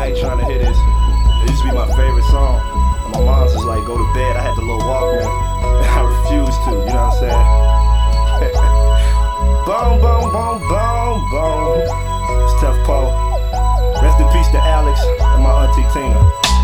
night trying to hear this. It used to be my favorite song. And my mom's just like, go to bed. I had the little Walkman. And I refused to, you know what I'm saying? Boom, boom, boom, boom, boom. It's Tough Poe. Rest in peace to Alex and my auntie Tina.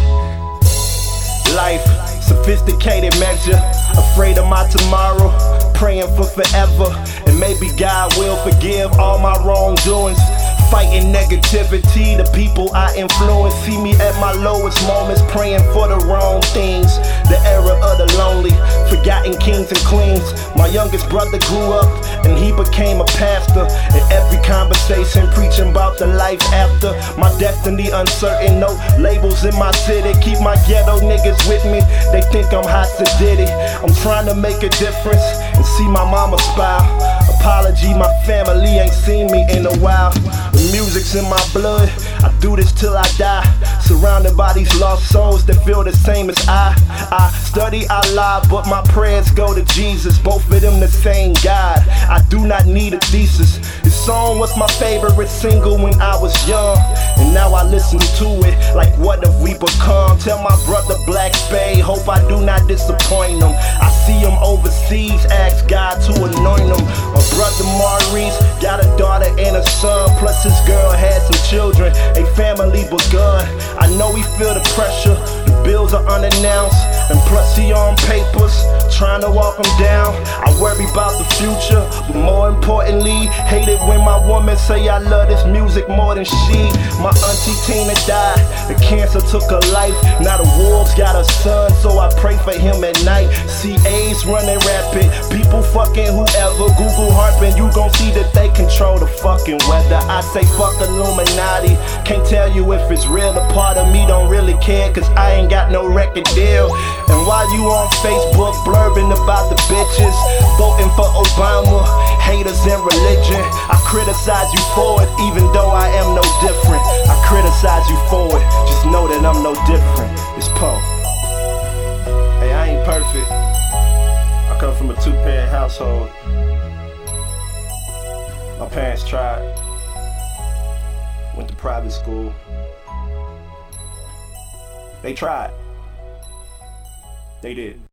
Life, sophisticated measure. Afraid of my tomorrow, praying for forever. And maybe God will forgive all my wrongdoings. Fighting negativity, the people I influence. See me at my lowest moments, praying for the wrong things. The era of the lonely, forgotten kings and queens. My youngest brother grew up and he became a pastor. In every conversation, preaching about the life after. My destiny uncertain, no labels in my city. Keep my ghetto niggas with me, they think I'm hot to Diddy. I'm trying to make a difference and see my mama smile. Apology, my family ain't seen me in a while. The music's in my blood, I do this till I die. Surrounded by these lost souls that feel the same as I study Allah, but my prayers go to Jesus. Both of them the same God, I do not need a thesis. This song was my favorite single when I was young, and now I listen to it like what have we become. Tell my brother Black Spade, hope I do not disappoint him. I see him overseas, ask God to anoint him. My brother Maurice got a daughter and a son, plus his girl had some children, a family begun. I know he feel the pressure, the bills are unannounced, and plus he on papers, trying to walk him down. I worry about the future, but more importantly, hate it when my woman say I love this music more than she. My auntie Tina died, the cancer took her life. Now the wolves got a son, so I pray for him at night. See AIDS running rapid, people fucking whoever. Google harping, you gon' see that they control the fucking weather. I say fuck Illuminati, can't tell you if it's real. A part of me don't really care, cause I ain't got no record deal. And while you on Facebook blurbing about the bitches, voting for Obama, haters and religion, I criticize you for it, even though I am no different. I criticize you for it, just know that I'm no different. It's Poe. Hey, I ain't perfect. I come from a 2-parent household. My parents tried. Went to private school. They tried. They did.